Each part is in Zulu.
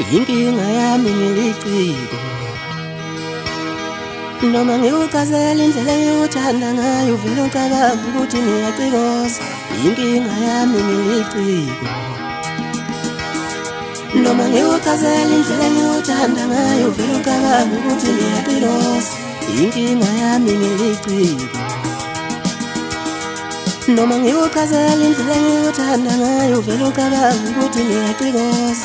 Inkinga yami ngiliciko noma ngiwuchazela indlela engiyuthanda ngayo vele ucabanga ukuthi ngiyacikoza. Inkinga yami ngiliciko noma ngiwuchazela indlela engiyuthanda ngayo vele ucabanga ukuthi ngiyacikoza. Inkinga yami ngiliciko noma ngiwuchazela indlela engiyuthanda ngayo vele ucabanga ukuthi ngiyacikoza.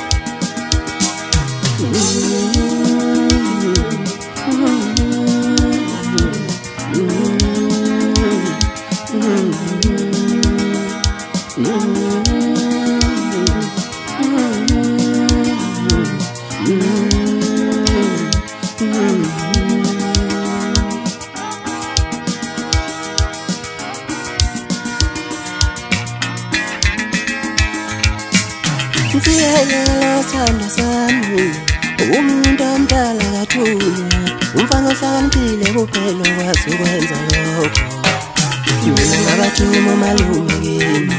Siyayela sithando sami umuntu omdala kathunywa, umfana ohlakaniphile kuphela okwazi ukwenza lokho. Mina ngabathuma malume kimi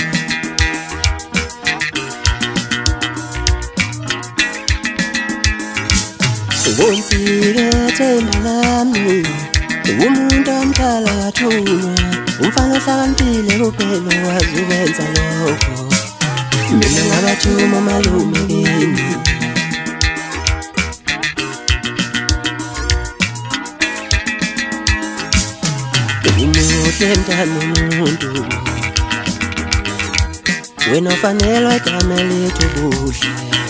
ubonsike themba lami, umuntu omdala kathunywa, umfana ohlakaniphile kuphela okwazi ukwenza lokho. Mina ngabathuma malume kimi umuhle mntana umuntu, wena ufanelwa igama lethu kuhle.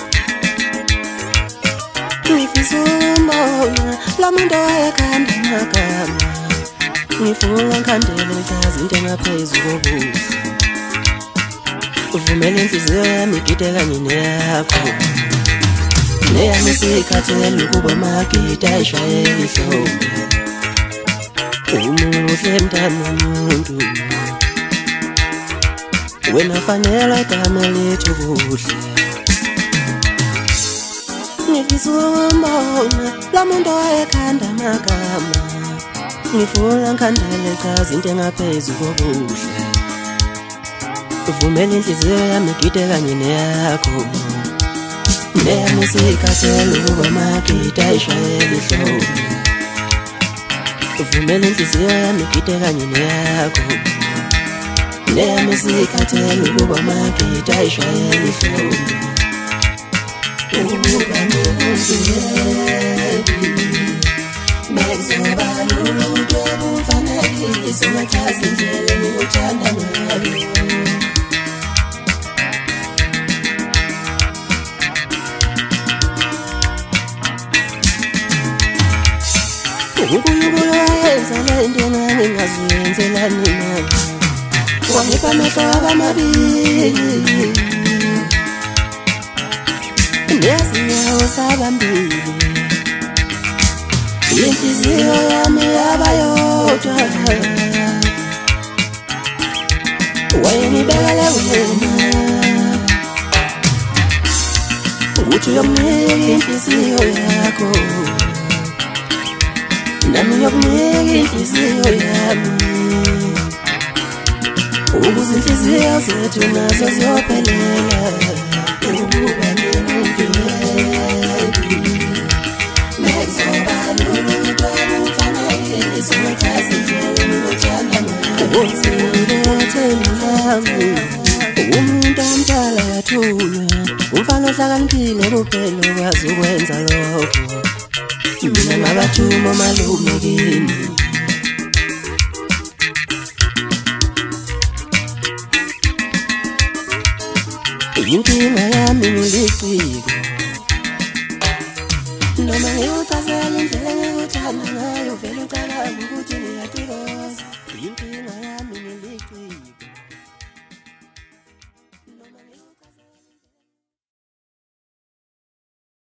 Ngifisa umbona la muntu owayekhanda amagama, ngifuna ngikhandele ngichaze into engaphezu kobuhle. Uvumele inhliziyo yami igide kanye neyakho, neyami isikhathele ukuba amagidi ayishayela ihlombe. Umuhle mntana umuntu, wena ufanelwa igama lethu kuhle. Ngifisa umbona la muntu owayekhanda amagama, ngifuna ngikhandele ngichaze into engaphezu kobuhle. Uvumele inhliziyo yami igide kanye neyakho, neyami isikhathele ukuba amagidi ayishayela ihlombe. Uvumele inhliziyo yami igide kanye neyakho, neyami isikhathele ukuba amagidi ayishayela ihlombe. Ukuba nomuntu yedwa mekuzoba luluntu obumfanekise, ungachaza indlela engikuthanda ngayo. uNkulunkulu wayenza lento engingaziyenzela nina, wangipha amehlo abamabili nezinyawo zabambili, inhliziyo yami yaba yodwa. Wayengibekele wena ukuthi uyomnika inhliziyo yakho, nami ngiyokunika inhliziyo yami, ukuze inhliziyo zethu nazo ziyophelela. Ukuba nomuntu yedwa mekuzoba luluntu obumfanekise, ungachaza indlela engikuthanda ngayo. Ubonsike themba lami, umuntu omdala kathunywa, umfana ohlakaniphile kuphela okwazi ukwenza lokho. Mina ngabathuma malume kimi inkinga yami ngiliciko noma ngiwuchazela indlela engikuthanda ngayo vele ucabanga ukuthi ngiyacikoza.